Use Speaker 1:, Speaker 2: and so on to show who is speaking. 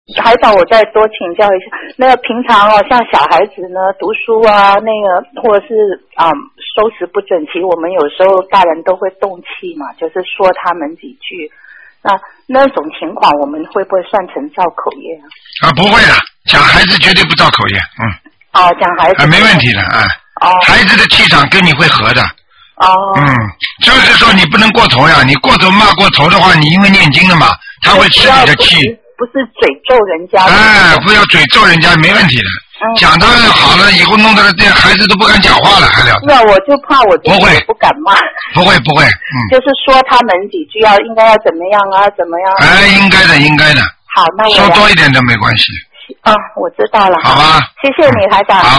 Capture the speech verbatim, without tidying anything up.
Speaker 1: 还长，我再多请教一下，那个平常哦，像小孩子呢读书啊，那个或者是啊、嗯、收拾不整齐，我们有时候大人都会动气嘛，就是说他们几句。那那种情况，我们会不会算成造口业啊？
Speaker 2: 啊，不会的，讲孩子绝对不造口业，嗯。
Speaker 1: 哦，讲孩子。啊，
Speaker 2: 没问题的啊。
Speaker 1: 哦。
Speaker 2: 孩子的气场跟你会合的。
Speaker 1: 哦。
Speaker 2: 嗯，就是说你不能过头呀，你过头骂过头的话，你因为念经了嘛，他会吃你的气。
Speaker 1: 不是诅咒人家。
Speaker 2: 哎，不要诅咒人家，没问题的。嗯、讲他好了以后，弄得这孩子都不敢讲话了，还了。
Speaker 1: 是啊，我就怕我自己
Speaker 2: 不会
Speaker 1: 不敢骂。
Speaker 2: 不会不会，嗯。
Speaker 1: 就是说他们几句要应该要怎么样啊，怎么样、啊？
Speaker 2: 哎，应该的，应该的。
Speaker 1: 好，那我
Speaker 2: 说多一点都没关系。
Speaker 1: 啊，我知道了。
Speaker 2: 好吧。
Speaker 1: 谢谢你，台长。
Speaker 2: 好。